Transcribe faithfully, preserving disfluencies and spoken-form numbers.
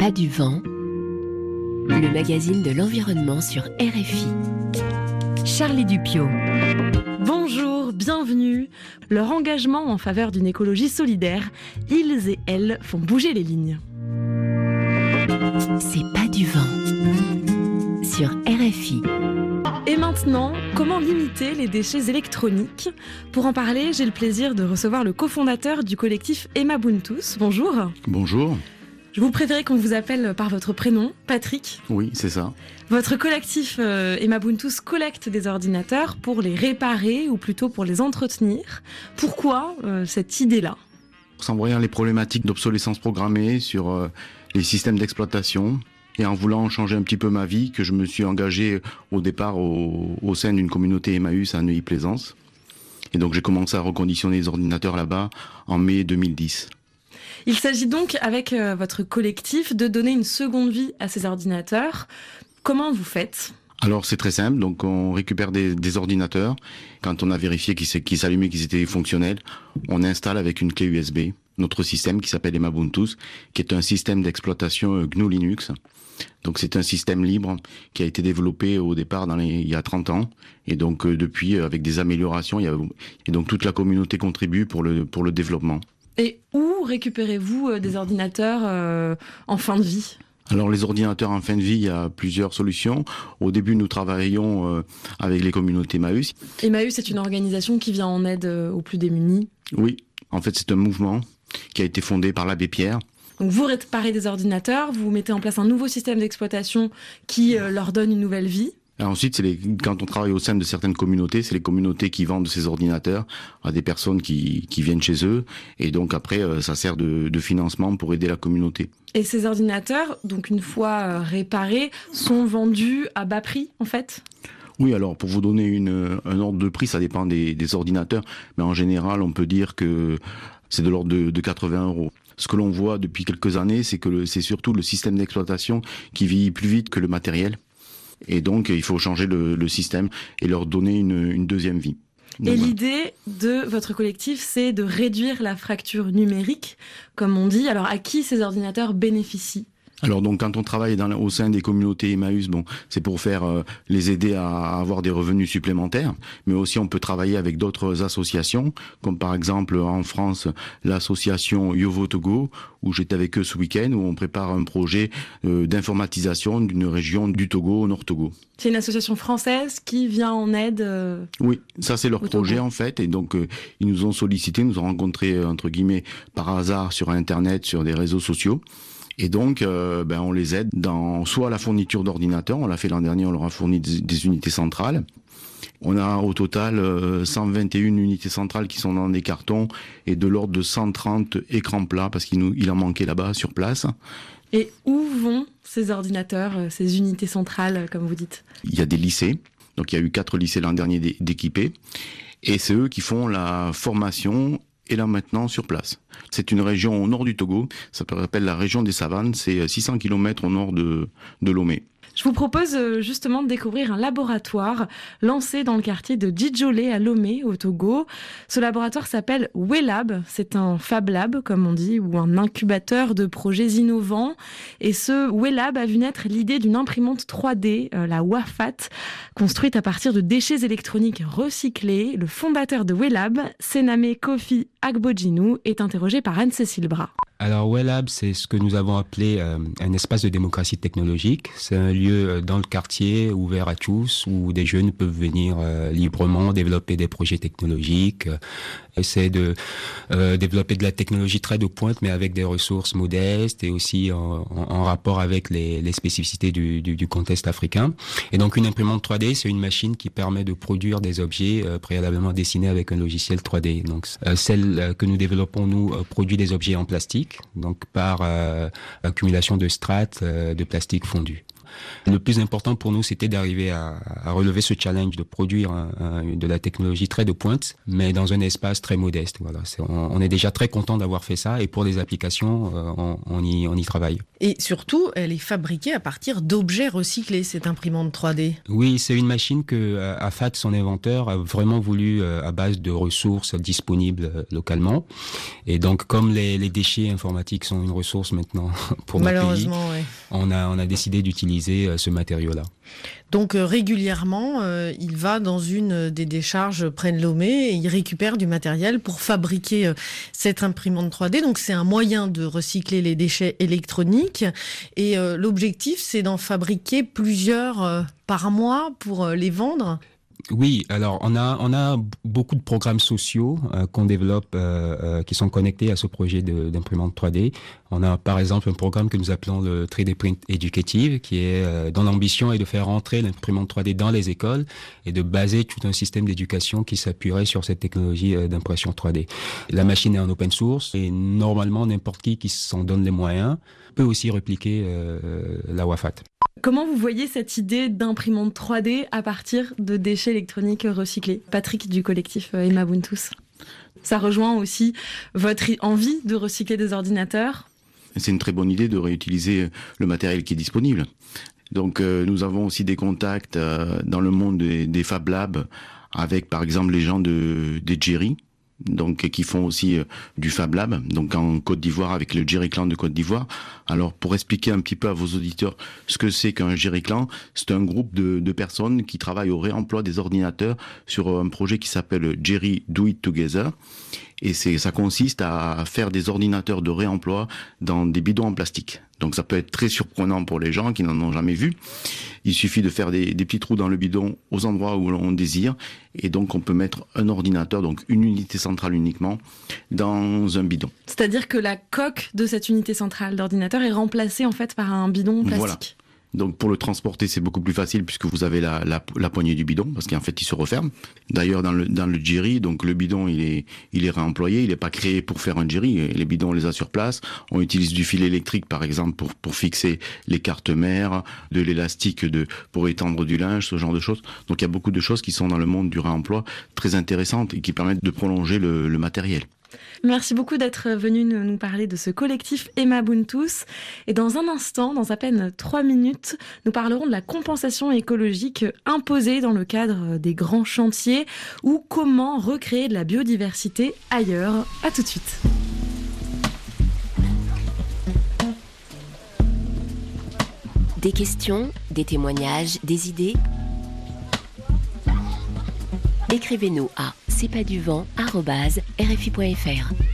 pas du vent, le magazine de l'environnement sur R F I. Charlie Dupiot. Bonjour, bienvenue. Leur engagement en faveur d'une écologie solidaire, ils et elles font bouger les lignes. C'est pas du vent sur R F I. Et maintenant, comment limiter les déchets électroniques ? Pour en parler, j'ai le plaisir de recevoir le cofondateur du collectif Emabuntus. Bonjour. Bonjour. Je vous préférais qu'on vous appelle par votre prénom, Patrick. Oui, c'est ça. Votre collectif euh, Emabuntus collecte des ordinateurs pour les réparer ou plutôt pour les entretenir. Pourquoi euh, cette idée-là ? En voyant les problématiques d'obsolescence programmée sur euh, les systèmes d'exploitation et en voulant changer un petit peu ma vie, que je me suis engagé au départ au, au sein d'une communauté Emmaüs à Neuilly-Plaisance. Et donc j'ai commencé à reconditionner les ordinateurs là-bas en mai deux mille dix. Il s'agit donc, avec euh, votre collectif, de donner une seconde vie à ces ordinateurs. Comment vous faites ? Alors c'est très simple, donc on récupère des, des ordinateurs. Quand on a vérifié qu'ils, qu'ils s'allumaient, qu'ils étaient fonctionnels, on installe avec une clé U S B notre système qui s'appelle Emabuntus, qui est un système d'exploitation G N U Linux. Donc c'est un système libre qui a été développé au départ dans les, il y a trente ans. Et donc euh, depuis, avec des améliorations, il y a, et donc toute la communauté contribue pour le, pour le développement. Et où récupérez-vous des ordinateurs euh, en fin de vie ? Alors les ordinateurs en fin de vie, il y a plusieurs solutions. Au début, nous travaillions euh, avec les communautés Emmaüs. Emmaüs, c'est une organisation qui vient en aide aux plus démunis. Oui, en fait c'est un mouvement qui a été fondé par l'abbé Pierre. Donc vous réparez des ordinateurs, vous mettez en place un nouveau système d'exploitation qui euh, leur donne une nouvelle vie. Et ensuite, c'est les, quand on travaille au sein de certaines communautés, c'est les communautés qui vendent ces ordinateurs à des personnes qui, qui viennent chez eux. Et donc après, ça sert de, de financement pour aider la communauté. Et ces ordinateurs, donc une fois réparés, sont vendus à bas prix en fait ? Oui, alors pour vous donner une, un ordre de prix, ça dépend des, des ordinateurs. Mais en général, on peut dire que c'est de l'ordre de, de quatre-vingts euros. Ce que l'on voit depuis quelques années, c'est que le, c'est surtout le système d'exploitation qui vieillit plus vite que le matériel. Et donc, il faut changer le, le système et leur donner une, une deuxième vie. Donc, et voilà. L'idée de votre collectif, c'est de réduire la fracture numérique, comme on dit. Alors, à qui ces ordinateurs bénéficient ? Alors donc quand on travaille dans, au sein des communautés Emmaüs, bon, c'est pour faire euh, les aider à, à avoir des revenus supplémentaires, mais aussi on peut travailler avec d'autres associations, comme par exemple en France l'association Yovo Togo, où j'étais avec eux ce week-end, où on prépare un projet euh, d'informatisation d'une région du Togo au Nord Togo. C'est une association française qui vient en aide euh, Oui, ça c'est leur projet en fait, et donc euh, ils nous ont sollicité, nous ont rencontrés euh, entre guillemets par hasard sur Internet, sur des réseaux sociaux. Et donc, euh, ben, on les aide dans soit la fourniture d'ordinateurs, on l'a fait l'an dernier, on leur a fourni des, des unités centrales. On a au total euh, cent vingt et une unités centrales qui sont dans des cartons et de l'ordre de cent trente écrans plats parce qu'il nous, il en manquait là-bas sur place. Et où vont ces ordinateurs, ces unités centrales, comme vous dites ? Il y a des lycées, donc il y a eu quatre lycées l'an dernier d'équipés, et c'est eux qui font la formation et là maintenant sur place. C'est une région au nord du Togo, ça s'appelle la région des Savanes, c'est six cents kilomètres au nord de, de Lomé. Je vous propose justement de découvrir un laboratoire lancé dans le quartier de Djidjolé à Lomé, au Togo. Ce laboratoire s'appelle WeLab, c'est un Fab Lab, comme on dit, ou un incubateur de projets innovants. Et ce WeLab a vu naître l'idée d'une imprimante trois D, euh, la Wafat, construite à partir de déchets électroniques recyclés. Le fondateur de WeLab, Sename Kofi Agbojinu, est interrogé par Anne-Cécile Bras. Alors WeLab, c'est ce que nous avons appelé euh, un espace de démocratie technologique. C'est un lieu euh, dans le quartier ouvert à tous où des jeunes peuvent venir euh, librement développer des projets technologiques, euh, essayer de euh, développer de la technologie très de pointe mais avec des ressources modestes et aussi en, en, en rapport avec les, les spécificités du, du, du contexte africain. Et donc une imprimante trois D, c'est une machine qui permet de produire des objets euh, préalablement dessinés avec un logiciel trois D. Donc euh, celle que nous développons, nous, euh, produit des objets en plastique, donc par euh, accumulation de strates euh, de plastique fondu. Le plus important pour nous, c'était d'arriver à, à relever ce challenge de produire un, un, de la technologie très de pointe, mais dans un espace très modeste. Voilà, c'est, on, on est déjà très content d'avoir fait ça, et pour les applications, euh, on, on, y, on y travaille. Et surtout, elle est fabriquée à partir d'objets recyclés, cette imprimante trois D. Oui, c'est une machine que Afat, son inventeur, a vraiment voulu euh, à base de ressources disponibles euh, localement. Et donc, comme les, les déchets informatiques sont une ressource maintenant pour notre pays, malheureusement, ouais. on a on a décidé d'utiliser euh, ce matériau-là. Donc euh, régulièrement, euh, il va dans une des décharges près de Lomé et il récupère du matériel pour fabriquer euh, cette imprimante trois D. Donc c'est un moyen de recycler les déchets électroniques. Et euh, l'objectif, c'est d'en fabriquer plusieurs euh, par mois pour euh, les vendre. Oui, alors on a on a beaucoup de programmes sociaux euh, qu'on développe euh, euh, qui sont connectés à ce projet de, d'imprimante trois D. On a par exemple un programme que nous appelons le trois D Print Educative, qui est euh, dont l'ambition est de faire entrer l'imprimante trois D dans les écoles et de baser tout un système d'éducation qui s'appuierait sur cette technologie euh, d'impression trois D. La machine est en open source et normalement n'importe qui qui s'en donne les moyens peut aussi répliquer euh, la Wafat. Comment vous voyez cette idée d'imprimante trois D à partir de déchets électroniques recyclés ? Patrick du collectif Emabuntus. Ça rejoint aussi votre envie de recycler des ordinateurs ? C'est une très bonne idée de réutiliser le matériel qui est disponible. Donc euh, nous avons aussi des contacts euh, dans le monde des, des Fab Labs avec par exemple les gens de, des Jerry, donc qui font aussi euh, du Fab Lab, donc en Côte d'Ivoire avec le Jerry Clan de Côte d'Ivoire. Alors pour expliquer un petit peu à vos auditeurs ce que c'est qu'un Jerry Clan, c'est un groupe de, de personnes qui travaillent au réemploi des ordinateurs sur un projet qui s'appelle Jerry Do It Together. Et c'est, ça consiste à faire des ordinateurs de réemploi dans des bidons en plastique. Donc ça peut être très surprenant pour les gens qui n'en ont jamais vu. Il suffit de faire des, des petits trous dans le bidon aux endroits où l'on désire. Et donc on peut mettre un ordinateur, donc une unité centrale uniquement, dans un bidon. C'est-à-dire que la coque de cette unité centrale d'ordinateur est remplacée en fait par un bidon plastique. Voilà. Donc pour le transporter, c'est beaucoup plus facile puisque vous avez la, la, la poignée du bidon, parce qu'en fait il se referme. D'ailleurs dans le dans le Jerry, donc le bidon il est il est réemployé, il n'est pas créé pour faire un Jerry. Les bidons on les a sur place. On utilise du fil électrique par exemple pour pour fixer les cartes mères, de l'élastique de pour étendre du linge, ce genre de choses. Donc il y a beaucoup de choses qui sont dans le monde du réemploi très intéressantes et qui permettent de prolonger le, le matériel. Merci beaucoup d'être venu nous parler de ce collectif Emabuntus. Et dans un instant, dans à peine trois minutes, nous parlerons de la compensation écologique imposée dans le cadre des grands chantiers ou comment recréer de la biodiversité ailleurs. À tout de suite. Des questions, des témoignages, des idées ? Écrivez-nous à c'est pas du vent arobase r f i point f r.